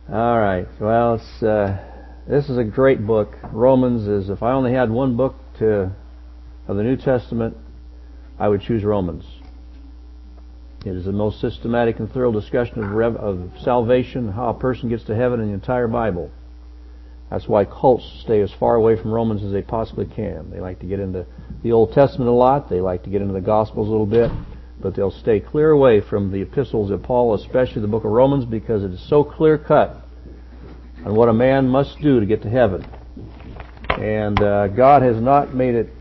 All right. Well, this is a great book. Romans is, if I only had one book of the New Testament, I would choose Romans. It is the most systematic and thorough discussion of salvation, how a person gets to heaven in the entire Bible. That's why cults stay as far away from Romans as they possibly can. They like to get into the Old Testament a lot. They like to get into the Gospels a little bit. But they'll stay clear away from the epistles of Paul, especially the book of Romans, because it is so clear-cut on what a man must do to get to heaven. And God has not made it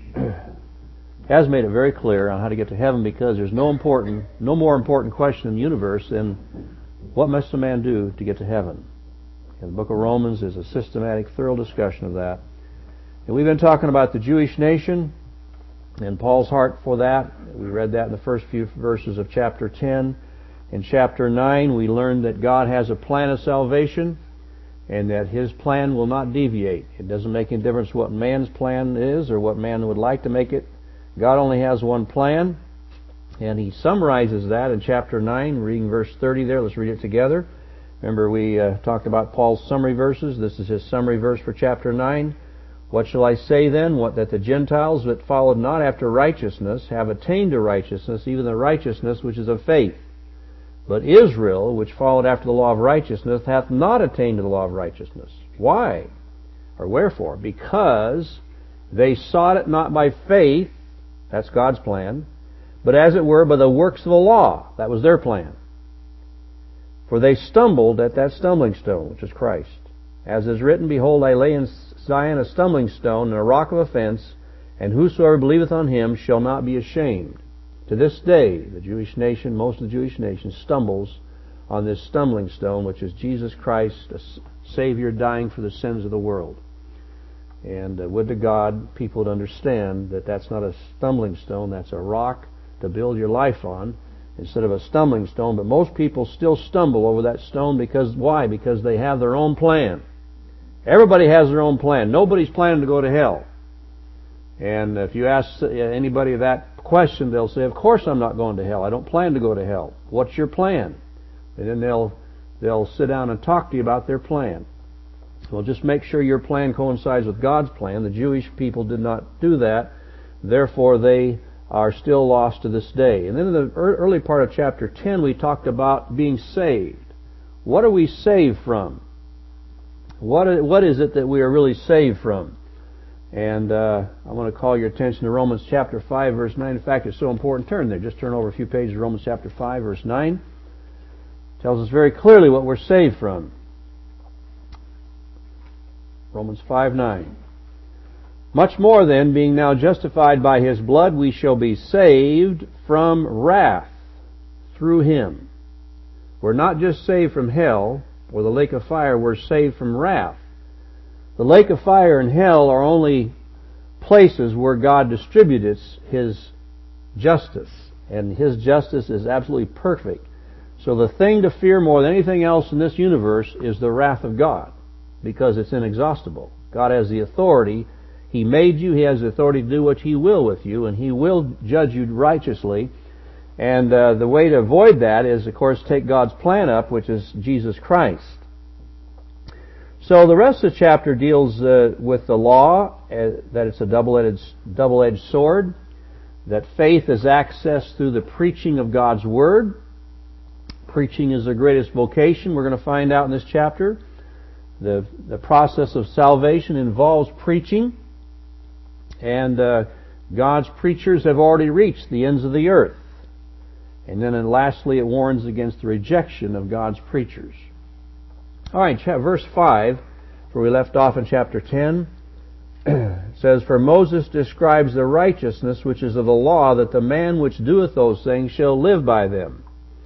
very clear on how to get to heaven, because there's no more important question in the universe than what must a man do to get to heaven. And the book of Romans is a systematic, thorough discussion of that. And we've been talking about the Jewish nation and Paul's heart for that. We read that in the first few verses of chapter 10. In chapter 9, we learned that God has a plan of salvation and that His plan will not deviate. It doesn't make any difference what man's plan is or what man would like to make it. God only has one plan, and He summarizes that in chapter 9, reading verse 30 there. Let's read it together. Remember, we talked about Paul's summary verses. This is his summary verse for chapter 9. What shall I say then? That the Gentiles that followed not after righteousness have attained to righteousness, even the righteousness which is of faith. But Israel, which followed after the law of righteousness, hath not attained to the law of righteousness. Why? Or wherefore? Because they sought it not by faith, that's God's plan, but as it were by the works of the law. That was their plan. For they stumbled at that stumbling stone, which is Christ. As is written, Behold, I lay in Zion a stumbling stone and a rock of offense, and whosoever believeth on Him shall not be ashamed. To this day, the Jewish nation, most of the Jewish nation, stumbles on this stumbling stone, which is Jesus Christ, a Savior dying for the sins of the world. And would to God people would understand that that's not a stumbling stone, that's a rock to build your life on, instead of a stumbling stone. But most people still stumble over that stone because, why? Because they have their own plan. Everybody has their own plan. Nobody's planning to go to hell. And if you ask anybody that question, they'll say, of course I'm not going to hell. I don't plan to go to hell. What's your plan? And then they'll sit down and talk to you about their plan. Well, just make sure your plan coincides with God's plan. The Jewish people did not do that. Therefore, they are still lost to this day. And then in the early part of chapter 10, we talked about being saved. What are we saved from? What is it that we are really saved from? And I want to call your attention to Romans chapter 5, verse 9. In fact, it's so important. Turn there. Just turn over a few pages to Romans chapter 5, verse 9. It tells us very clearly what we're saved from. Romans 5:9. Much more then, being now justified by His blood, we shall be saved from wrath through Him. We're not just saved from hell or the lake of fire, we're saved from wrath. The lake of fire and hell are only places where God distributes His justice, and His justice is absolutely perfect. So the thing to fear more than anything else in this universe is the wrath of God, because it's inexhaustible. God has the authority. He made you. He has the authority to do what He will with you, and He will judge you righteously. And the way to avoid that is, of course, take God's plan up, which is Jesus Christ. So the rest of the chapter deals with the law, that it's a double-edged sword, that faith is accessed through the preaching of God's Word. Preaching is the greatest vocation, we're going to find out in this chapter. The process of salvation involves preaching, and God's preachers have already reached the ends of the earth. And then lastly, it warns against the rejection of God's preachers. All right, verse 5, where we left off in chapter 10, says, For Moses describes the righteousness which is of the law, that the man which doeth those things shall live by them.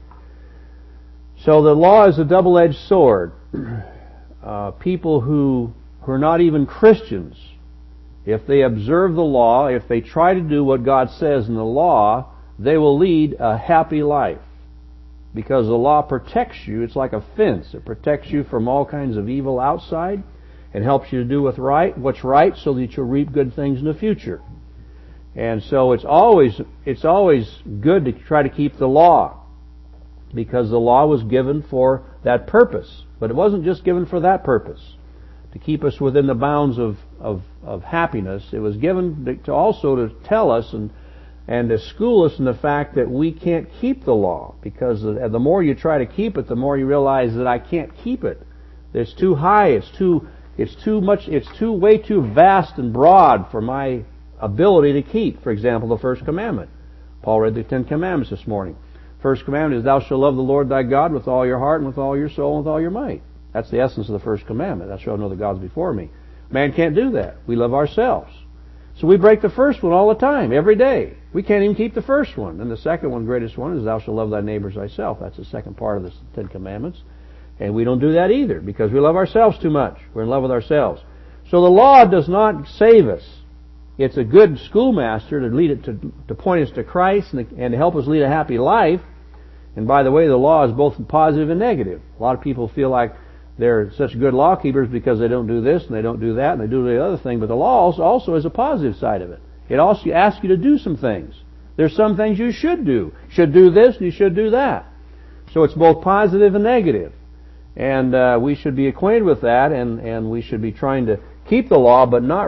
So the law is a double-edged sword. People who are not even Christians, if they observe the law, if they try to do what God says in the law, they will lead a happy life. Because the law protects you. It's like a fence. It protects you from all kinds of evil outside and helps you to do what's right so that you'll reap good things in the future. And so it's always good to try to keep the law, because the law was given for that purpose. But it wasn't just given for that purpose, to keep us within the bounds of happiness. It was given to also to tell us and to school us in the fact that we can't keep the law, because the more you try to keep it, the more you realize that I can't keep it. It's too high. It's too much. It's way too vast and broad for my ability to keep. For example, the first commandment. Paul read the 10 Commandments this morning. First commandment is, thou shalt love the Lord thy God with all your heart and with all your soul and with all your might. That's the essence of the first commandment. Thou shalt know the gods before me. Man can't do that. We love ourselves. So we break the first one all the time, every day. We can't even keep the first one. And the second one, greatest one, is thou shalt love thy neighbor as thyself. That's the second part of the 10 Commandments. And we don't do that either, because we love ourselves too much. We're in love with ourselves. So the law does not save us. It's a good schoolmaster to lead it to point us to Christ and to help us lead a happy life. And by the way, the law is both positive and negative. A lot of people feel like they're such good law keepers because they don't do this and they don't do that and they do the other thing. But the law also has a positive side of it. It also asks you to do some things. There's some things you should do. You should do this and you should do that. So it's both positive and negative. And we should be acquainted with that, and we should be trying to keep the law, but not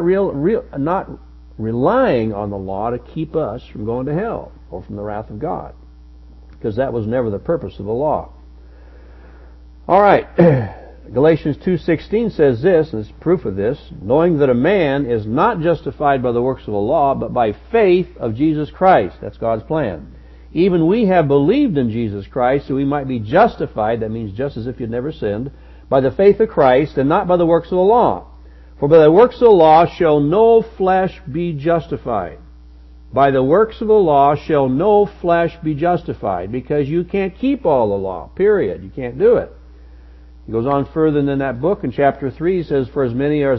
relying on the law to keep us from going to hell or from the wrath of God, because that was never the purpose of the law. All right, Galatians 2:16 says this, and it's proof of this: knowing that a man is not justified by the works of the law, but by faith of Jesus Christ. That's God's plan. Even we have believed in Jesus Christ, so we might be justified, that means just as if you'd never sinned, by the faith of Christ, and not by the works of the law. For by the works of the law shall no flesh be justified. By the works of the law shall no flesh be justified, because you can't keep all the law, period. You can't do it. He goes on further in that book, in chapter 3, he says, For as many as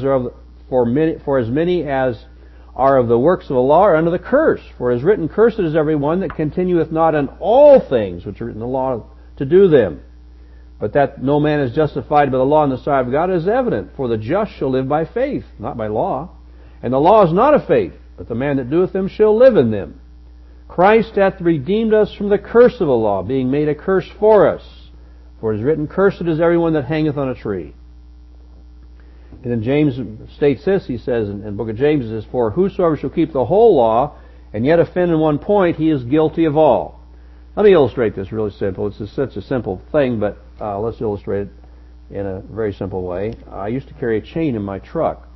are of the works of the law are under the curse. For it is written, Cursed is every one that continueth not in all things which are written in the law to do them. But that no man is justified by the law in the sight of God is evident. For the just shall live by faith, not by law. And the law is not of faith, but the man that doeth them shall live in them. Christ hath redeemed us from the curse of the law, being made a curse for us. For it is written, Cursed is every one that hangeth on a tree. And then James states this, he says in the book of James, it says, For whosoever shall keep the whole law, and yet offend in one point, he is guilty of all. Let me illustrate this really simple. It's such a simple thing, but let's illustrate it in a very simple way. I used to carry a chain in my truck,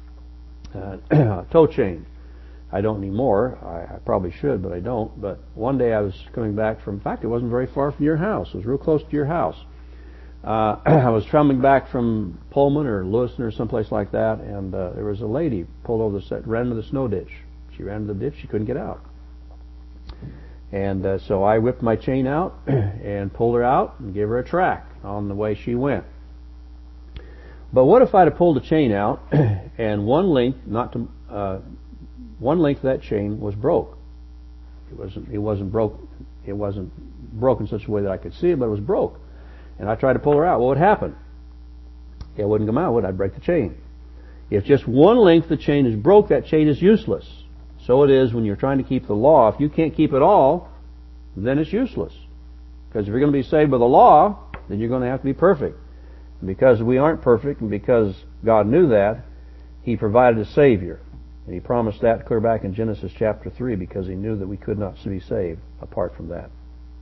a tow chain. I don't anymore. I probably should, but I don't. But one day I was coming back from, in fact, it wasn't very far from your house. It was real close to your house. I was coming back from Pullman or Lewiston or someplace like that, and there was a lady pulled over ran into the snow ditch. She ran into the ditch. She couldn't get out. And so I whipped my chain out and pulled her out and gave her a track on the way she went. But what if I'd have pulled the chain out and one length of that chain was broke? It wasn't broke in such a way that I could see it, but it was broke. And I tried to pull her out. What would happen? It wouldn't come out, would it? I'd break the chain. If just one length of the chain is broke, that chain is useless. So it is when you're trying to keep the law. If you can't keep it all, then it's useless. Because if you're going to be saved by the law, then you're going to have to be perfect. And because we aren't perfect, and because God knew that, He provided a Savior. And He promised that clear back in Genesis chapter 3, because He knew that we could not be saved apart from that.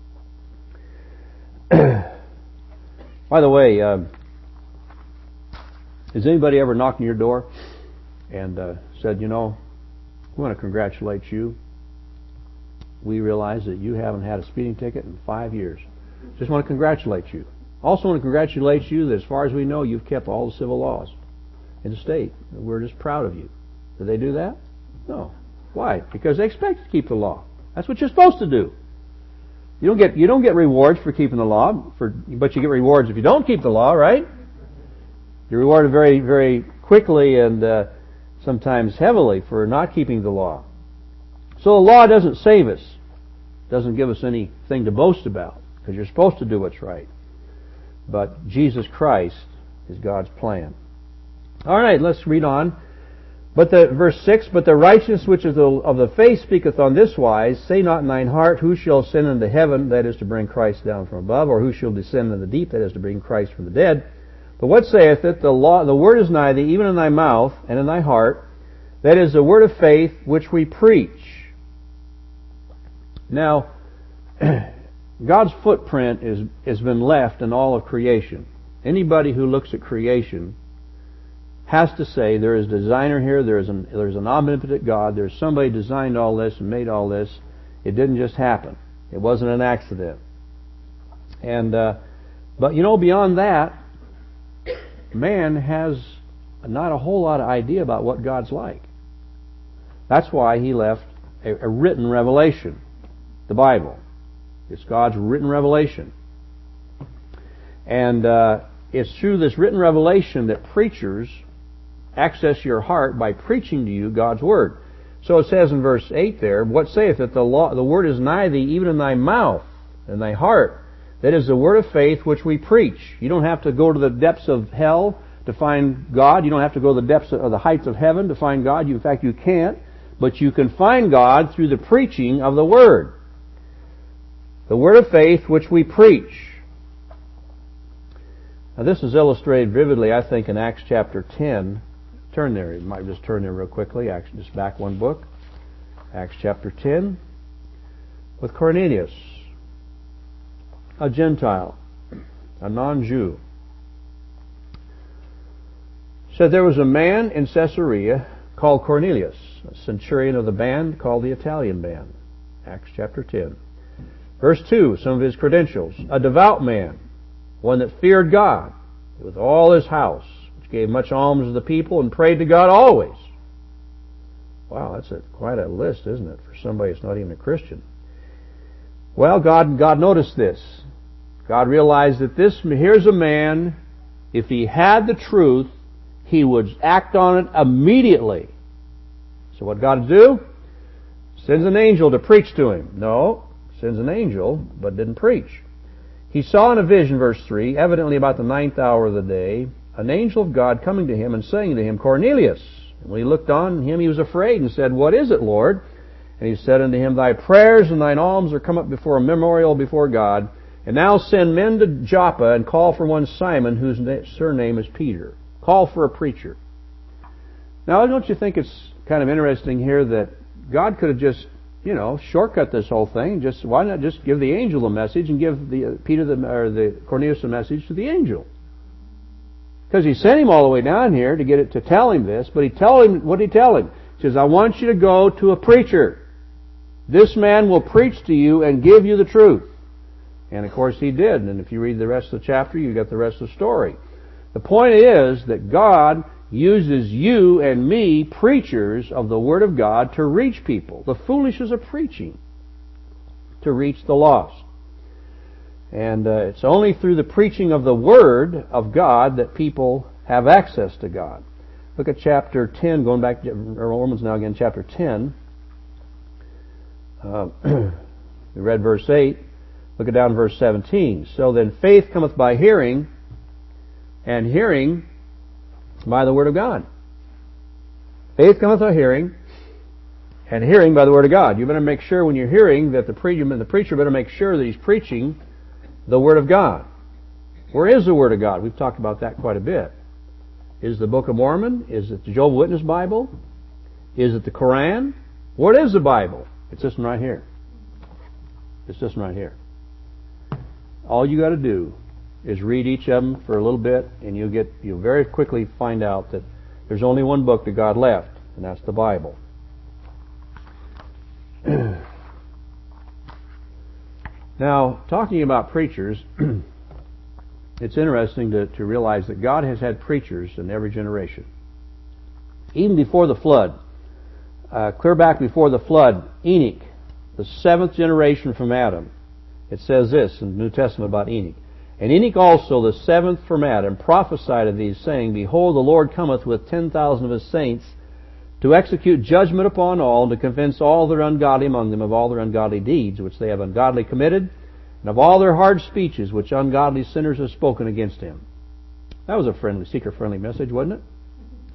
By the way, has anybody ever knocked on your door and said, we want to congratulate you. We realize that you haven't had a speeding ticket in 5 years. Just want to congratulate you. Also want to congratulate you that as far as we know, you've kept all the civil laws in the state. We're just proud of you. Did they do that? No. Why? Because they expect you to keep the law. That's what you're supposed to do. You don't get rewards for keeping the law, but you get rewards if you don't keep the law, right? You're rewarded very, very quickly and sometimes heavily for not keeping the law. So the law doesn't save us. Doesn't give us anything to boast about, because you're supposed to do what's right. But Jesus Christ is God's plan. All right, let's read on. Verse 6, but the righteousness which is of the faith speaketh on this wise, say not in thine heart, who shall ascend into heaven, that is to bring Christ down from above, or who shall descend into the deep, that is to bring Christ from the dead. But what saith it? The word is nigh thee, even in thy mouth and in thy heart, that is the word of faith which we preach. Now, God's footprint has been left in all of creation. Anybody who looks at creation has to say there is a designer here, there's an omnipotent God, there's somebody designed all this and made all this. It didn't just happen. It wasn't an accident. And but beyond that, man has not a whole lot of idea about what God's like. That's why he left a written revelation, the Bible. It's God's written revelation. And it's through this written revelation that preachers access your heart by preaching to you God's Word. So it says in verse 8 there, what saith it? The Word is nigh thee, even in thy mouth and thy heart. That is the Word of faith which we preach. You don't have to go to the depths of hell to find God. You don't have to go to the depths of the heights of heaven to find God. In fact, you can't. But you can find God through the preaching of the Word. The Word of faith which we preach. Now this is illustrated vividly, I think, in Acts chapter 10. Turn there. You might just turn there real quickly. Just back one book. Acts chapter 10. With Cornelius, a Gentile, a non-Jew. Said there was a man in Caesarea called Cornelius, a centurion of the band called the Italian band. Acts chapter 10. Verse 2, some of his credentials. A devout man, one that feared God with all his house, which gave much alms to the people and prayed to God always. Wow, that's quite a list, isn't it, for somebody that's not even a Christian? Well, God noticed this. God realized that here's a man, if he had the truth, he would act on it immediately. So what God do? Sends an angel to preach to him. No, sends an angel, but didn't preach. He saw in a vision, verse 3, evidently about the 9th hour of the day, an angel of God coming to him and saying to him, Cornelius. And when he looked on him, he was afraid and said, What is it, Lord? And he said unto him, Thy prayers and thine alms are come up before a memorial before God. And now send men to Joppa and call for one Simon, whose surname is Peter. Call for a preacher. Now, don't you think it's kind of interesting here that God could have just, shortcut this whole thing? Why not just give the angel a message and give the Cornelius a message to the angel? Because he sent him all the way down here to tell him this, but what did he tell him? He says, I want you to go to a preacher. This man will preach to you and give you the truth. And of course he did. And if you read the rest of the chapter, you get the rest of the story. The point is that God uses you and me, preachers of the Word of God, to reach people. The foolishness of preaching, to reach the lost. And it's only through the preaching of the Word of God that people have access to God. Look at chapter 10, going back to Romans now again, chapter 10. We read verse 8. Look at down verse 17. So then faith cometh by hearing, and hearing by the Word of God. Faith cometh by hearing, and hearing by the Word of God. You better make sure when you're hearing that the preacher better make sure that he's preaching the Word of God. Where is the Word of God? We've talked about that quite a bit. Is it the Book of Mormon? Is it the Jehovah's Witness Bible? Is it the Quran? What is the Bible? It's this one right here. It's this one right here. All you got to do is read each of them for a little bit, and you'll very quickly find out that there's only one book that God left, and that's the Bible. Now, talking about preachers, it's interesting to realize that God has had preachers in every generation. Even before the flood, clear back before the flood, Enoch, the 7th generation from Adam, it says this in the New Testament about Enoch. And Enoch also, the 7th from Adam, prophesied of these, saying, Behold, the Lord cometh with 10,000 of his saints to execute judgment upon all, and to convince all that are ungodly among them of all their ungodly deeds, which they have ungodly committed, and of all their hard speeches, which ungodly sinners have spoken against him. That was a seeker-friendly message, wasn't it?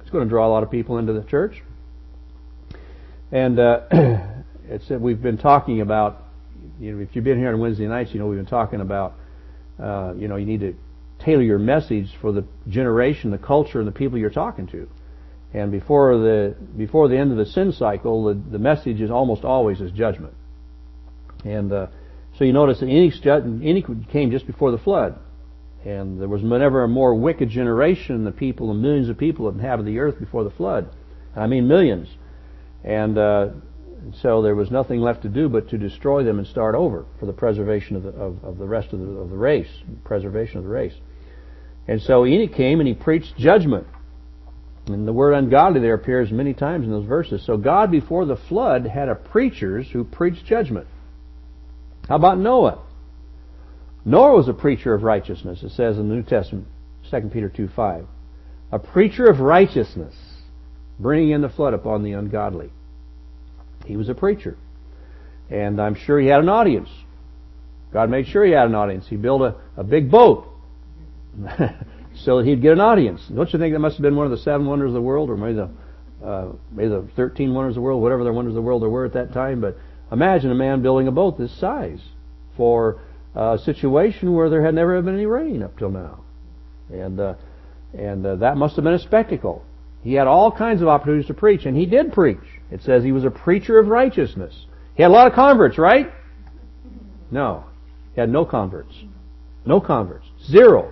It's going to draw a lot of people into the church. And we've been talking about, if you've been here on Wednesday nights, we've been talking about, you need to tailor your message for the generation, the culture, and the people you're talking to. And before the end of the sin cycle, the message is almost always is judgment. And so you notice that Enoch came just before the flood. And there was never a more wicked generation than the millions of people that inhabited the earth before the flood. I mean millions. And so there was nothing left to do but to destroy them and start over for the preservation of the rest of the race, preservation of the race. And so Enoch came and he preached judgment. And the word ungodly there appears many times in those verses. So God before the flood had preachers who preached judgment. How about Noah? Noah was a preacher of righteousness, it says in the New Testament, 2 Peter 2:5. A preacher of righteousness, bringing in the flood upon the ungodly. He was a preacher. And I'm sure he had an audience. God made sure he had an audience. He built a big boat so that he'd get an audience. Don't you think that must have been one of the 7 wonders of the world, or maybe the 13 wonders of the world, whatever the wonders of the world there were at that time? But imagine a man building a boat this size for a situation where there had never been any rain up till now. And that must have been a spectacle. He had all kinds of opportunities to preach, and he did preach. It says he was a preacher of righteousness. He had a lot of converts, right? No. He had no converts. No converts. Zero.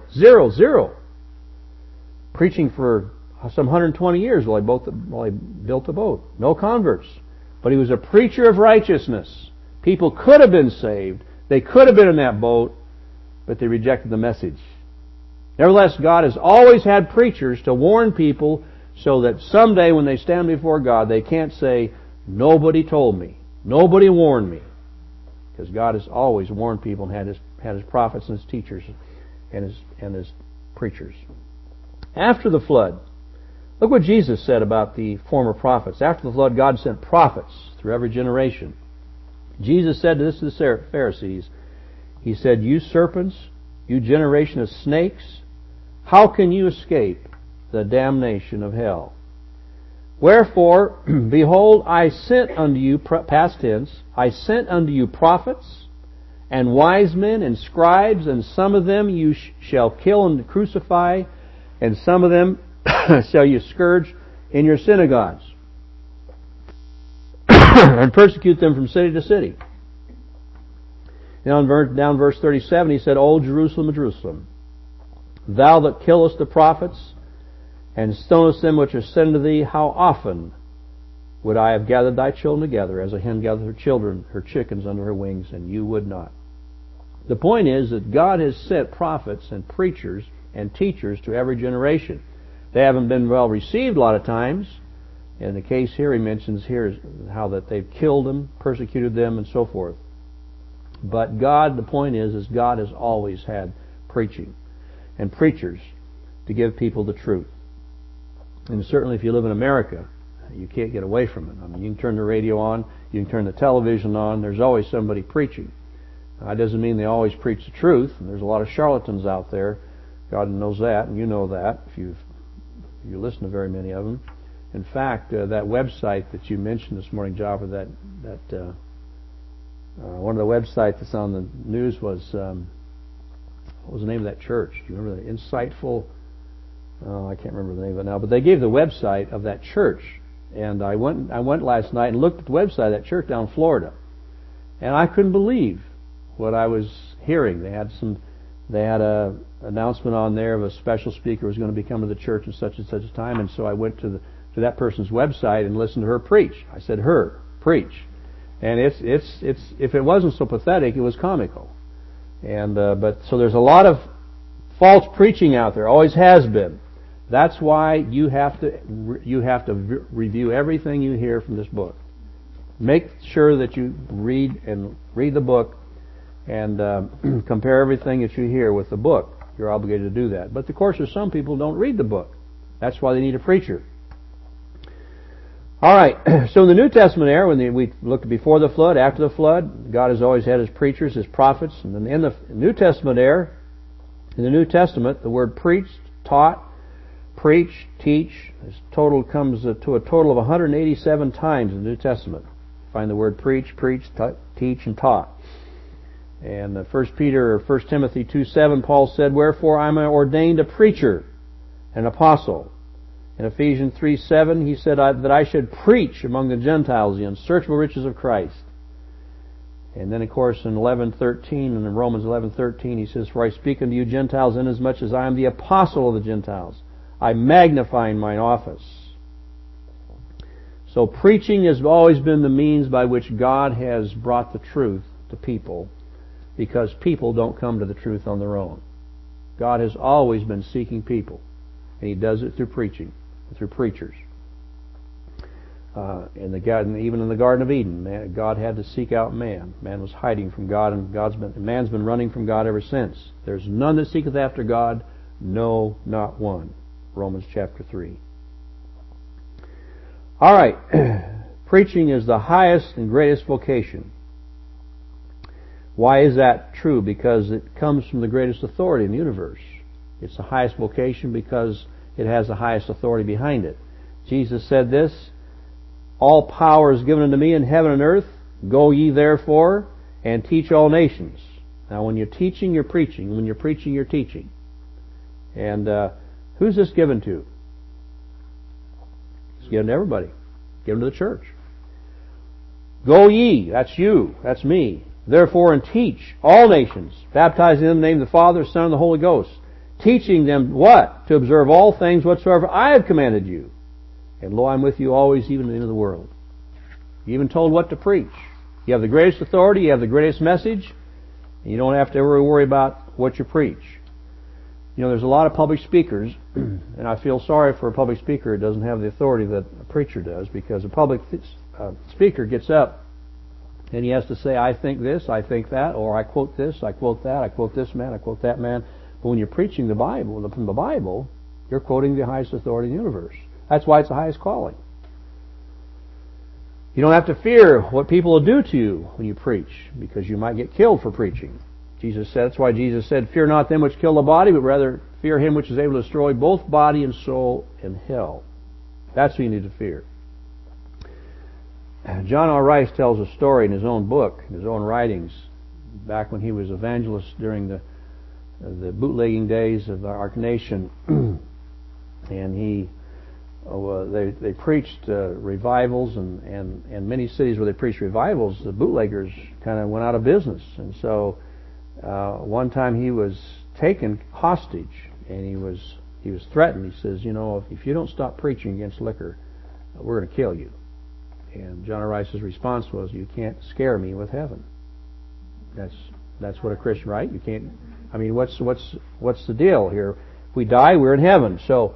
Preaching for some 120 years while he built the boat. No converts. But he was a preacher of righteousness. People could have been saved. They could have been in that boat, but they rejected the message. Nevertheless, God has always had preachers to warn people so that someday when they stand before God, they can't say, nobody told me, nobody warned me. Because God has always warned people and had His prophets and His teachers and His preachers. After the flood, look what Jesus said about the former prophets. After the flood, God sent prophets through every generation. Jesus said this to the Pharisees. He said, "You serpents, you generation of snakes, how can you escape the damnation of hell? Wherefore, behold, I sent unto you," past tense, "I sent unto you prophets and wise men and scribes, and some of them you shall kill and crucify, and some of them shall you scourge in your synagogues, and persecute them from city to city." Down verse 37, he said, "O Jerusalem, Jerusalem, thou that killest the prophets, and stonest them which are sent to thee, how often would I have gathered thy children together, as a hen gathereth her chickens under her wings, and you would not." The point is that God has sent prophets and preachers and teachers to every generation. They haven't been well received a lot of times. In the case here, he mentions here how that they've killed them, persecuted them, and so forth. But God, the point is God has always had preaching and preachers to give people the truth. And certainly if you live in America, you can't get away from it. I mean, you can turn the radio on, you can turn the television on, there's always somebody preaching. That doesn't mean they always preach the truth, and there's a lot of charlatans out there. God knows that, and you know that if you listen to very many of them. In fact, that website that you mentioned this morning, Java, one of the websites that's on the news was, what was the name of that church? Do you remember the Insightful? Oh, I can't remember the name of it now. But they gave the website of that church, and I went last night and looked at the website of that church down in Florida, and I couldn't believe what I was hearing. They had a announcement on there of a special speaker who was going to be coming to the church in such and such a time, and so I went to that person's website and listened to her preach. I said, "Her preach," and it's if it wasn't so pathetic, it was comical. And but so there's a lot of false preaching out there, always has been. That's why you have to review everything you hear from this book. Make sure that you read the book and compare everything that you hear with the book. You're obligated to do that. But of course, there's some people who don't read the book. That's why they need a preacher. All right. So in the New Testament era, when we looked before the flood, after the flood, God has always had His preachers, His prophets. And then in the New Testament era, in the New Testament, the word preached, taught, preach, teach. This total comes to a total of 187 times in the New Testament. Find the word preach, teach, and taught. And 1 Timothy 2:7, Paul said, "Wherefore I am ordained a preacher, an apostle." In Ephesians 3:7, he said that I should preach among the Gentiles the unsearchable riches of Christ. And then, of course, in 11:13 and in Romans 11:13, he says, "For I speak unto you Gentiles, inasmuch as I am the apostle of the Gentiles. I magnify in mine office." So preaching has always been the means by which God has brought the truth to people, because people don't come to the truth on their own. God has always been seeking people, and He does it through preaching, through preachers. Even in the Garden of Eden, God had to seek out man. Man was hiding from God, and man's been running from God ever since. "There's none that seeketh after God, no, not one." Romans chapter 3. All right. Preaching is the highest and greatest vocation. Why is that true? Because it comes from the greatest authority in the universe. It's the highest vocation because it has the highest authority behind it. Jesus said this, "All power is given unto me in heaven and earth. Go ye therefore and teach all nations." Now when you're teaching, you're preaching. When you're preaching, you're teaching. And who's this given to? It's given to everybody. Given to the church. Go ye, that's you, that's me. Therefore and teach all nations, baptizing them in the name of the Father, Son, and the Holy Ghost. Teaching them what? To observe all things whatsoever I have commanded you. And lo, I'm with you always, even to the end of the world. You're even told what to preach. You have the greatest authority, you have the greatest message, and you don't have to ever worry about what you preach. You know, there's a lot of public speakers, and I feel sorry for a public speaker who doesn't have the authority that a preacher does, because a public speaker gets up and he has to say, "I think this, I think that," or "I quote this, I quote that, I quote this man, I quote that man." But when you're preaching the Bible, from the Bible, you're quoting the highest authority in the universe. That's why it's the highest calling. You don't have to fear what people will do to you when you preach, because you might get killed for preaching. That's why Jesus said, "Fear not them which kill the body, but rather fear Him which is able to destroy both body and soul in hell." That's who you need to fear. John R. Rice tells a story in his own book, in his own writings, back when he was evangelist during the bootlegging days of our nation, and they preached revivals, and many cities where they preached revivals, the bootleggers kind of went out of business. And so one time he was taken hostage, and he was threatened. He says, if you don't stop preaching against liquor, we're going to kill you. And John R. Rice's response was, "You can't scare me with heaven." That's what a Christian, right? You can't. I mean, what's the deal here? If we die, we're in heaven. So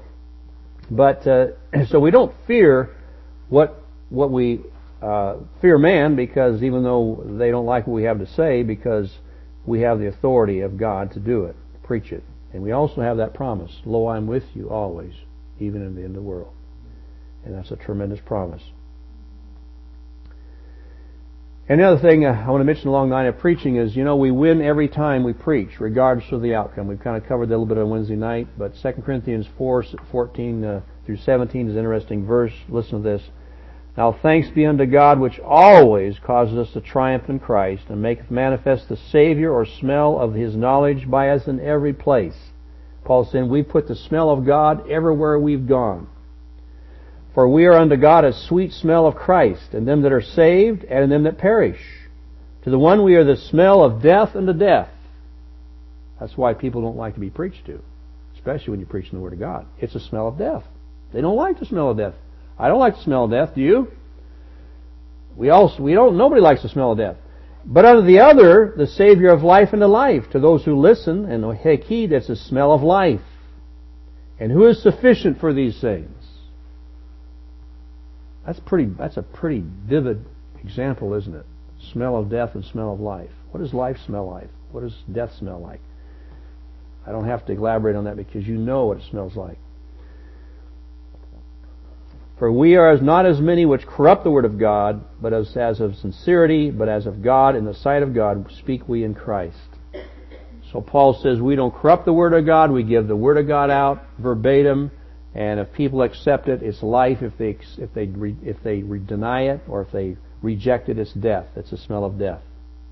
we don't fear what we fear man, because even though they don't like what we have to say, because we have the authority of God to do it, preach it, and we also have that promise: "Lo, I'm with you always, even in the end of the world." And that's a tremendous promise. And the other thing I want to mention along the line of preaching is, we win every time we preach, regardless of the outcome. We've kind of covered that a little bit on Wednesday night, but 2 Corinthians 4:14 through 17 is an interesting verse. Listen to this. "Now thanks be unto God, which always causes us to triumph in Christ, and maketh manifest the Savior or smell of His knowledge by us in every place." Paul saying we put the smell of God everywhere we've gone. "For we are unto God a sweet smell of Christ, in them that are saved, and in them that perish. To the one we are the smell of death unto death." That's why people don't like to be preached to, especially when you're preaching the Word of God. It's a smell of death. They don't like the smell of death. I don't like the smell of death. Do you? Nobody likes the smell of death. "But unto the other, the Savior of life unto life. To those who listen and take heed, that's the smell of life. And who is sufficient for these things?" That's a pretty vivid example, isn't it? Smell of death and smell of life. What does life smell like? What does death smell like? I don't have to elaborate on that, because you know what it smells like. "For we are not as many which corrupt the word of God, but as of sincerity, but as of God, in the sight of God, speak we in Christ." So Paul says we don't corrupt the word of God. We give the word of God out verbatim, And if people accept it, it's life. If they deny it, or if they reject it, it's death. It's the smell of death.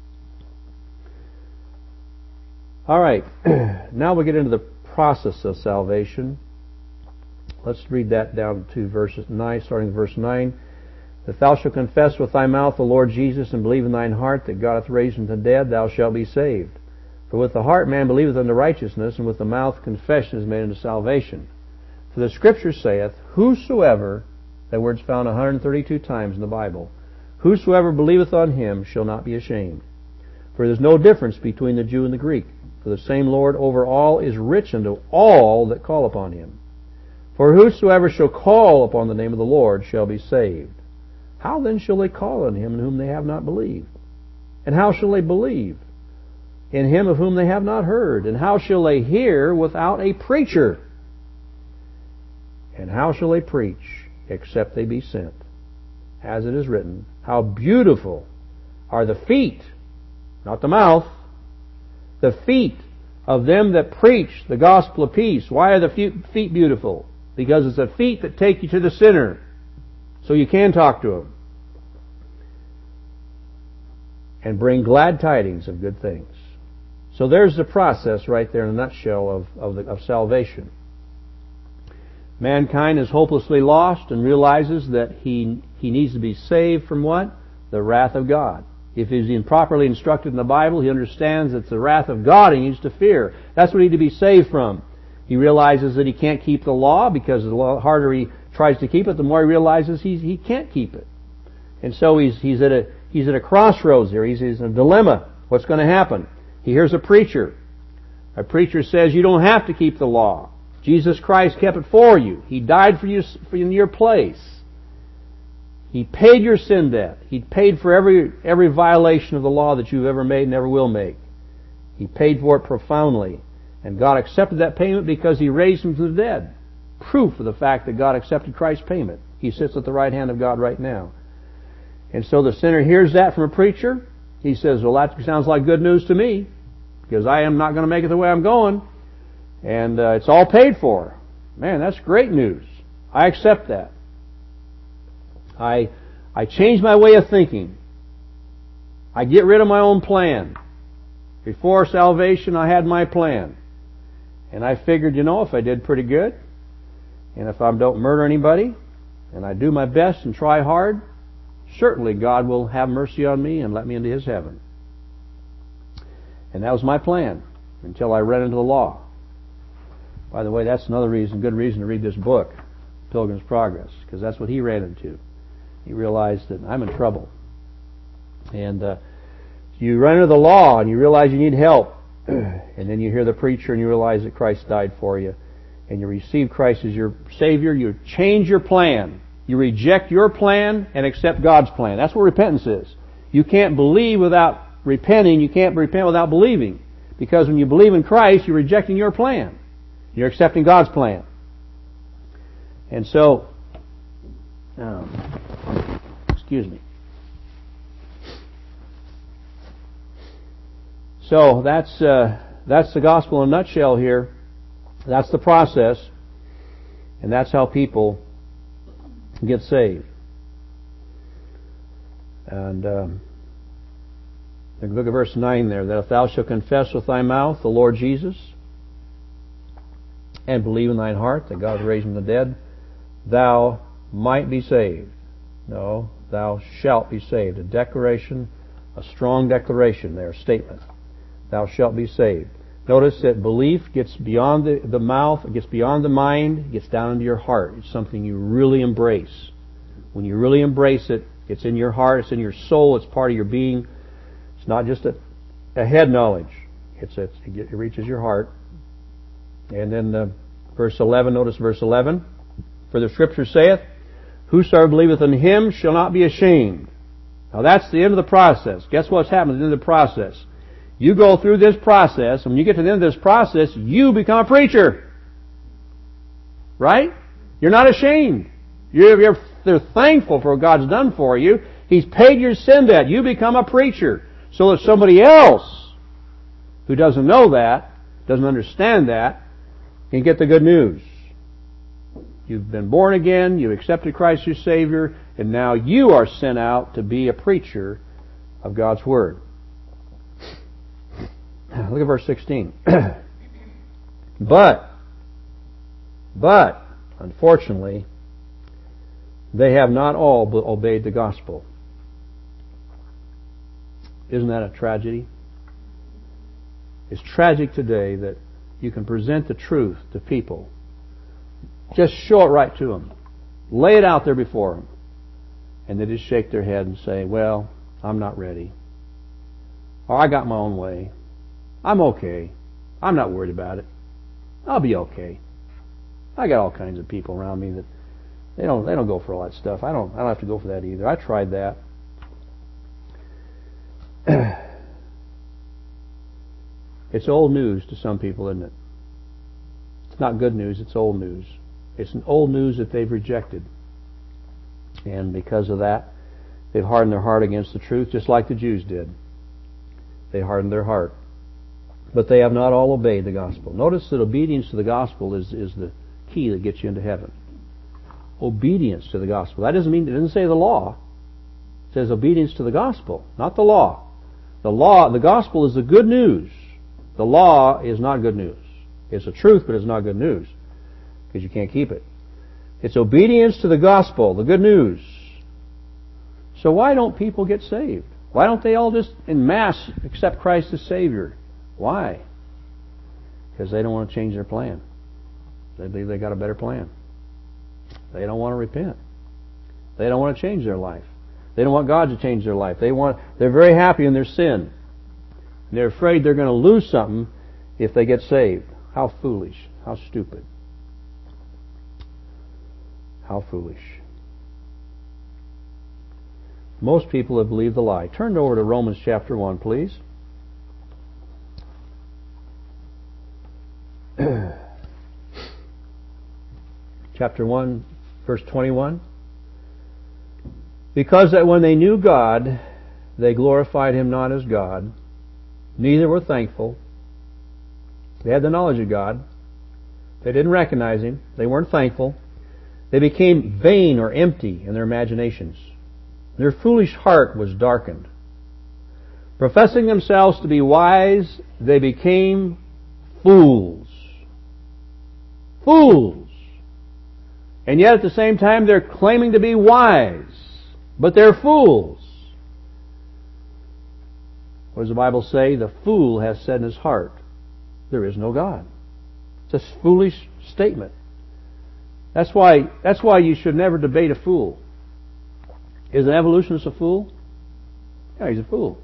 All right. Now we get into the process of salvation. Let's read that down to verse 9, starting with verse 9. If thou shalt confess with thy mouth the Lord Jesus, and believe in thine heart that God hath raised him from the dead, thou shalt be saved. For with the heart man believeth unto righteousness, and with the mouth confession is made unto salvation. For the Scripture saith, whosoever, that word's found 132 times in the Bible, whosoever believeth on him shall not be ashamed. For there is no difference between the Jew and the Greek. For the same Lord over all is rich unto all that call upon him. For whosoever shall call upon the name of the Lord shall be saved. How then shall they call on him in whom they have not believed? And how shall they believe in him of whom they have not heard? And how shall they hear without a preacher? And how shall they preach except they be sent? As it is written, how beautiful are the feet, not the mouth, the feet of them that preach the gospel of peace. Why are the feet beautiful? Because it's the feet that take you to the sinner, so you can talk to him and bring glad tidings of good things. So there's the process right there in a nutshell of salvation. Mankind is hopelessly lost and realizes that he needs to be saved from what? The wrath of God. If he's improperly instructed in the Bible, he understands it's the wrath of God he needs to fear. That's what he needs to be saved from. He realizes that he can't keep the law, because the harder he tries to keep it, the more he realizes he can't keep it. And so he's at a crossroads here. He's in a dilemma. What's going to happen? He hears a preacher. A preacher says, you don't have to keep the law. Jesus Christ kept it for you. He died for you in your place. He paid your sin debt. He paid for every violation of the law that you've ever made and ever will make. He paid for it profoundly. And God accepted that payment because He raised Him from the dead. Proof of the fact that God accepted Christ's payment. He sits at the right hand of God right now. And so the sinner hears that from a preacher. He says, well, that sounds like good news to me, because I am not going to make it the way I'm going. And it's all paid for. Man, that's great news. I accept that. I change my way of thinking. I get rid of my own plan. Before salvation, I had my plan. And I figured, if I did pretty good, and if I don't murder anybody, and I do my best and try hard, certainly God will have mercy on me and let me into His heaven. And that was my plan until I read into the law. By the way, that's another good reason to read this book, Pilgrim's Progress, because that's what he ran into. He realized that I'm in trouble. And you run into the law and you realize you need help. And then you hear the preacher and you realize that Christ died for you. And you receive Christ as your Savior. You change your plan. You reject your plan and accept God's plan. That's what repentance is. You can't believe without repenting. You can't repent without believing. Because when you believe in Christ, you're rejecting your plan. You're accepting God's plan. And so, excuse me. So that's the gospel in a nutshell here. That's the process. And that's how people get saved. And look at verse 9 there. That if thou shalt confess with thy mouth the Lord Jesus, and believe in thine heart that God raised him from the dead, thou might be saved. No, thou shalt be saved. A declaration, a strong declaration there, a statement. Thou shalt be saved. Notice that belief gets beyond the mouth, it gets beyond the mind, it gets down into your heart. It's something you really embrace. When you really embrace it, it's in your heart, it's in your soul, it's part of your being. It's not just a head knowledge. It reaches your heart. And then verse 11, notice verse 11. For the Scripture saith, whosoever believeth in Him shall not be ashamed. Now that's the end of the process. Guess what's happened at the end of the process? You go through this process, and when you get to the end of this process, you become a preacher. Right? You're not ashamed. You're thankful for what God's done for you. He's paid your sin debt. You become a preacher. So that somebody else who doesn't know that, doesn't understand that, can get the good news. You've been born again, you've accepted Christ as your Savior, and now you are sent out to be a preacher of God's Word. Look at verse 16. But, unfortunately, they have not all obeyed the gospel. Isn't that a tragedy? It's tragic today that you can present the truth to people. Just show it right to them. Lay it out there before them. And they just shake their head and say, well, I'm not ready. Or I got my own way. I'm okay. I'm not worried about it. I'll be okay. I got all kinds of people around me that they don't go for all that stuff. I don't have to go for that either. I tried that. It's old news to some people, isn't it? It's not good news, it's old news. It's an old news that they've rejected. And because of that, they've hardened their heart against the truth, just like the Jews did. They hardened their heart. But they have not all obeyed the gospel. Notice that obedience to the gospel is the key that gets you into heaven. Obedience to the gospel. That doesn't mean, it doesn't say the law. It says obedience to the gospel, not the law. The gospel is the good news. The law is not good news. It's the truth, but it's not good news because you can't keep it. It's obedience to the gospel, the good news. So why don't people get saved? Why don't they all just en masse accept Christ as Savior? Why? Because they don't want to change their plan. They believe they got a better plan. They don't want to repent. They don't want to change their life. They don't want God to change their life. They're very happy in their sin. And they're afraid they're going to lose something if they get saved. How foolish. How stupid. How foolish. Most people have believed the lie. Turn over to Romans chapter 1, please. Chapter 1, verse 21. Because that when they knew God, they glorified Him not as God, neither were thankful. They had the knowledge of God. They didn't recognize Him. They weren't thankful. They became vain or empty in their imaginations. Their foolish heart was darkened. Professing themselves to be wise, they became fools. Fools. And yet at the same time they're claiming to be wise. But they're fools. What does the Bible say? The fool has said in his heart, there is no God. It's a foolish statement. That's why you should never debate a fool. Is an evolutionist a fool? Yeah, he's a fool.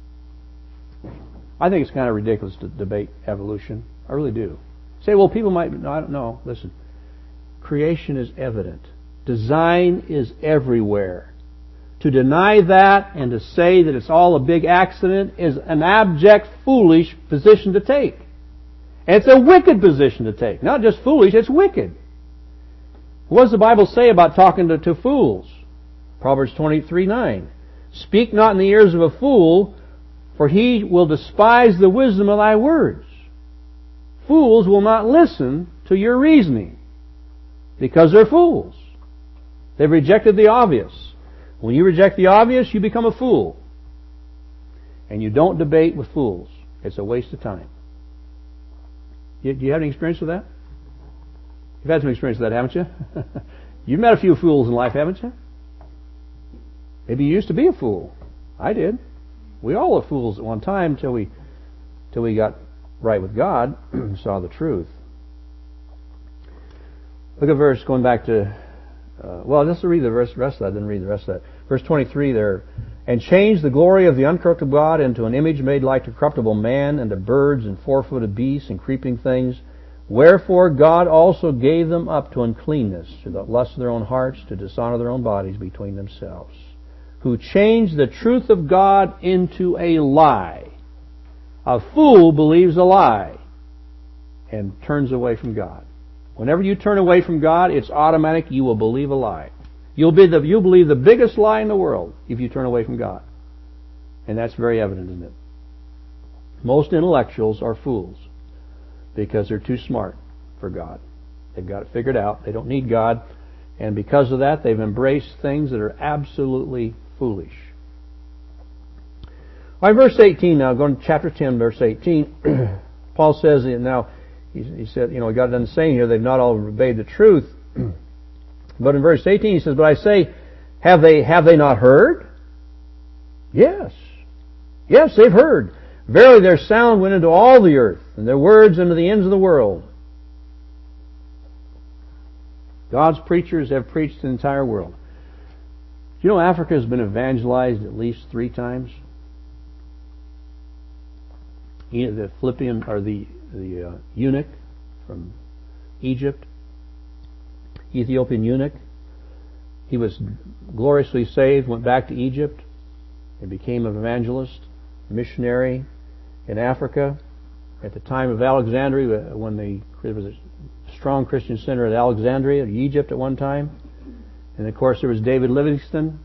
I think it's kind of ridiculous to debate evolution. I really do. Say, well, people might... No, I don't know. Listen. Creation is evident. Design is everywhere. To deny that and to say that it's all a big accident is an abject, foolish position to take. And it's a wicked position to take. Not just foolish, it's wicked. What does the Bible say about talking to fools? Proverbs 23:9. Speak not in the ears of a fool, for he will despise the wisdom of thy words. Fools will not listen to your reasoning because they're fools. They've rejected the obvious. When you reject the obvious, you become a fool. And you don't debate with fools. It's a waste of time. Do you have any experience with that? You've had some experience with that, haven't you? You've met a few fools in life, haven't you? Maybe you used to be a fool. I did. We all were fools at one time till we got right with God and saw the truth. Look at verse, going back to... let's read the rest of that. Then read the rest of that. Verse 23 there. And changed the glory of the uncorruptible God into an image made like to corruptible man, and to birds, and four-footed beasts, and creeping things. Wherefore God also gave them up to uncleanness, to the lust of their own hearts, to dishonor their own bodies between themselves. Who changed the truth of God into a lie. A fool believes a lie and turns away from God. Whenever you turn away from God, it's automatic. You will believe a lie. You'll believe the biggest lie in the world if you turn away from God. And that's very evident, isn't it? Most intellectuals are fools because they're too smart for God. They've got it figured out. They don't need God. And because of that, they've embraced things that are absolutely foolish. All right, verse 18 now, going to chapter 10, verse 18. Paul says, now, he said, he got done saying here, they've not all obeyed the truth. But in verse 18 he says, but I say, have they not heard? Yes. Yes, they've heard. Verily their sound went into all the earth, and their words into the ends of the world. God's preachers have preached the entire world. Do you know Africa has been evangelized at least 3 times? The Philippian, or the eunuch from Egypt, Ethiopian eunuch, he was gloriously saved, went back to Egypt, and became an evangelist, missionary in Africa. At the time of Alexandria, when there was a strong Christian center at Alexandria, Egypt at one time. And of course there was David Livingstone,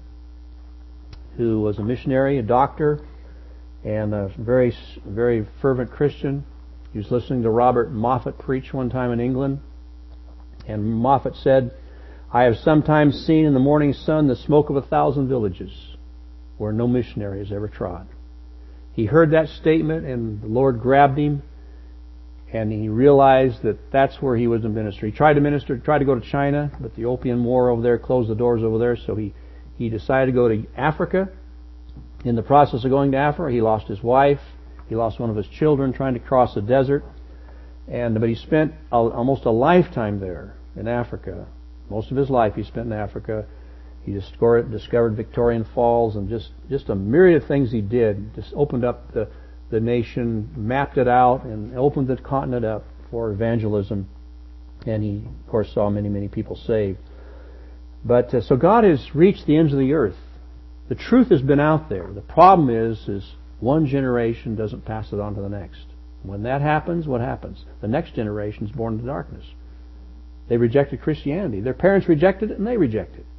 who was a missionary, a doctor, and a very, very fervent Christian. He was listening to Robert Moffat preach one time in England. And Moffat said, I have sometimes seen in the morning sun the smoke of 1,000 villages where no missionary has ever trod. He heard that statement and the Lord grabbed him, and he realized that that's where he was in ministry. He tried to go to China, but the Opium War over there closed the doors over there, so he decided to go to Africa. In the process of going to Africa, he lost his wife, he lost one of his children trying to cross the desert, but he spent almost a lifetime there in Africa. Most of his life he spent in Africa. He discovered Victorian Falls, and just a myriad of things he did. Just opened up the nation, mapped it out, and opened the continent up for evangelism. And he, of course, saw many, many people saved. But so God has reached the ends of the earth. The truth has been out there. The problem is one generation doesn't pass it on to the next. When that happens, what happens? The next generation is born into darkness. They rejected Christianity. Their parents rejected it, and they reject it.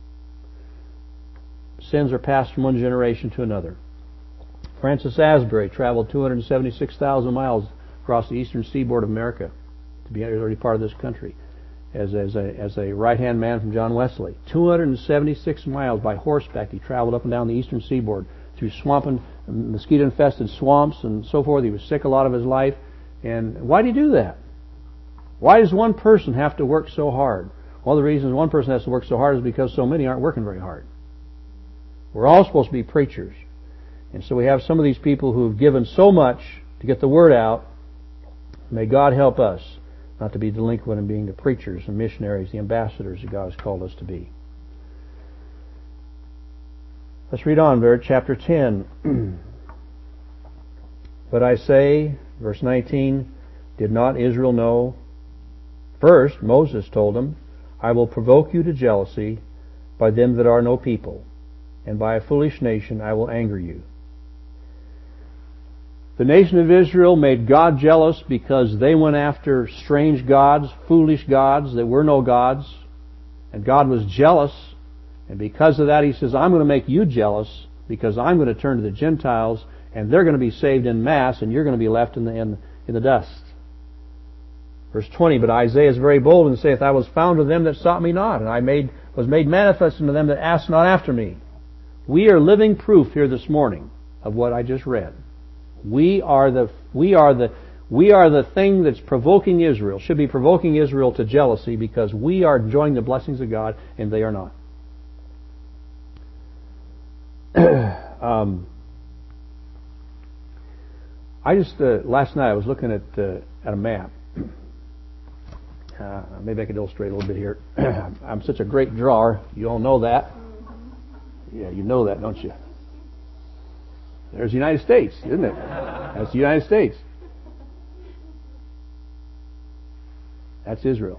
Sins are passed from one generation to another. Francis Asbury traveled 276,000 miles across the eastern seaboard of America to be an early part of this country as a right-hand man from John Wesley. 276 miles by horseback he traveled up and down the eastern seaboard through mosquito-infested swamps and so forth. He was sick a lot of his life. And why did he do that? Why does one person have to work so hard? One of the reasons one person has to work so hard is because so many aren't working very hard. We're all supposed to be preachers. And so we have some of these people who have given so much to get the word out. May God help us not to be delinquent in being the preachers and missionaries, the ambassadors that God has called us to be. Let's read on, chapter 10. But I say, verse 19, did not Israel know? First, Moses told them, I will provoke you to jealousy by them that are no people, and by a foolish nation I will anger you. The nation of Israel made God jealous because they went after strange gods, foolish gods that were no gods, and God was jealous, and because of that He says, I'm going to make you jealous because I'm going to turn to the Gentiles, and they're going to be saved en masse, and you're going to be left in the dust. Verse 20, but Isaiah is very bold and saith, I was found of them that sought me not, and I was made manifest unto them that asked not after me. We are living proof here this morning of what I just read. We are the thing that's provoking Israel, should be provoking Israel to jealousy because we are enjoying the blessings of God and they are not. Last night I was looking at a map. Maybe I could illustrate a little bit here. I'm such a great drawer. You all know that. Yeah, you know that, don't you? There's the United States, isn't it? That's the United States. That's Israel.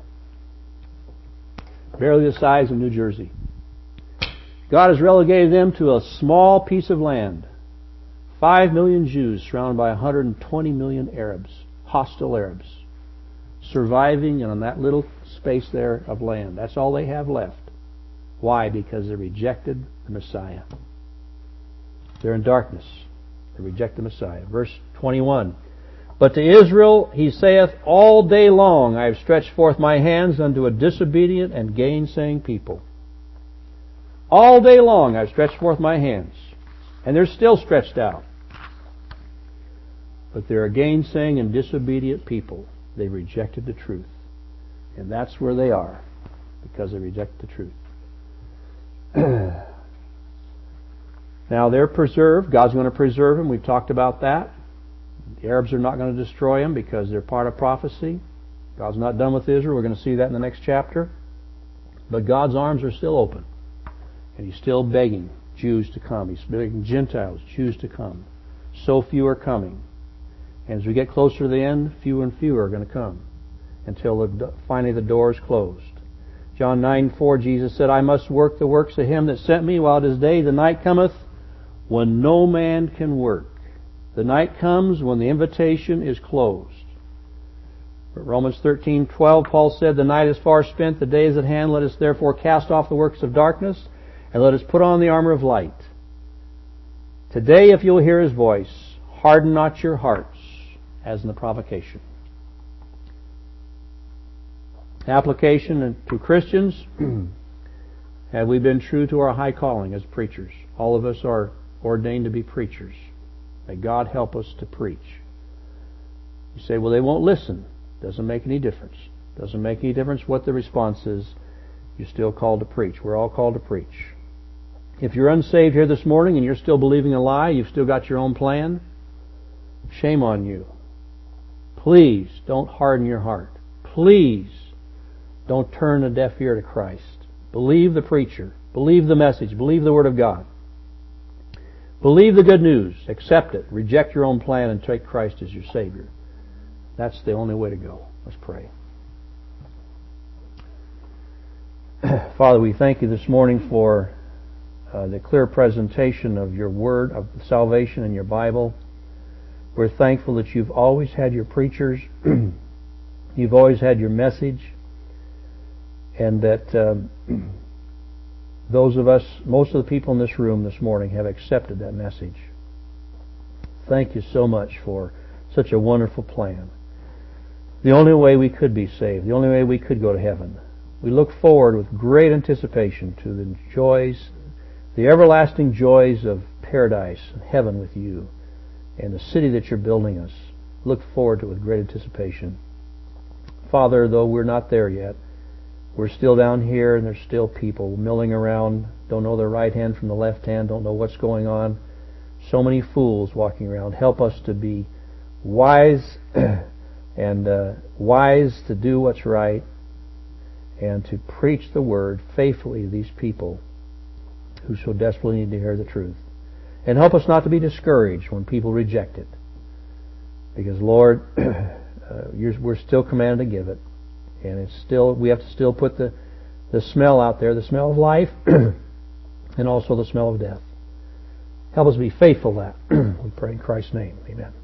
Barely the size of New Jersey. God has relegated them to a small piece of land. 5 million Jews surrounded by 120 million Arabs, hostile Arabs, surviving on that little space there of land. That's all they have left. Why? Because they rejected the Messiah. They're in darkness. They reject the Messiah. Verse 21. But to Israel he saith, All day long I have stretched forth my hands unto a disobedient and gainsaying people. All day long I've stretched forth my hands. And they're still stretched out. But they're a gainsaying and disobedient people. They rejected the truth. And that's where they are, because they reject the truth. Now they're preserved. God's going to preserve them. We've talked about that. The Arabs are not going to destroy them because they're part of prophecy. God's not done with Israel. We're going to see that in the next chapter. But God's arms are still open. And He's still begging Jews to come. He's begging Gentiles, Jews to come. So few are coming. And as we get closer to the end, fewer and fewer are going to come until finally the door is closed. John 9:4, Jesus said, I must work the works of Him that sent me while it is day. The night cometh when no man can work. The night comes when the invitation is closed. But Romans 13:12, Paul said, the night is far spent, the day is at hand. Let us therefore cast off the works of darkness, and let us put on the armor of light. Today, if you'll hear His voice, harden not your hearts, as in the provocation. Application to Christians. Have we been true to our high calling as preachers? All of us are ordained to be preachers. May God help us to preach. You say, well, they won't listen. Doesn't make any difference. Doesn't make any difference what the response is. You're still called to preach. We're all called to preach. If you're unsaved here this morning and you're still believing a lie, you've still got your own plan, shame on you. Please don't harden your heart. Please don't turn a deaf ear to Christ. Believe the preacher. Believe the message. Believe the Word of God. Believe the good news. Accept it. Reject your own plan and take Christ as your Savior. That's the only way to go. Let's pray. Father, we thank You this morning for the clear presentation of Your Word of salvation in Your Bible. We're thankful that You've always had Your preachers. You've always had Your message. And that those of us, most of the people in this room this morning, have accepted that message. Thank You so much for such a wonderful plan. The only way we could be saved, the only way we could go to heaven. We look forward with great anticipation to the joys, the everlasting joys of paradise and heaven with You and the city that You're building us. Look forward to it with great anticipation. Father, though we're not there yet, we're still down here and there's still people milling around, don't know their right hand from the left hand, don't know what's going on. So many fools walking around. Help us to be wise and wise to do what's right and to preach the Word faithfully to these people who so desperately need to hear the truth. And help us not to be discouraged when people reject it. Because, Lord, we're still commanded to give it. And it's still, we have to still put the smell out there, the smell of life, and also the smell of death. Help us be faithful to that. We pray in Christ's name. Amen.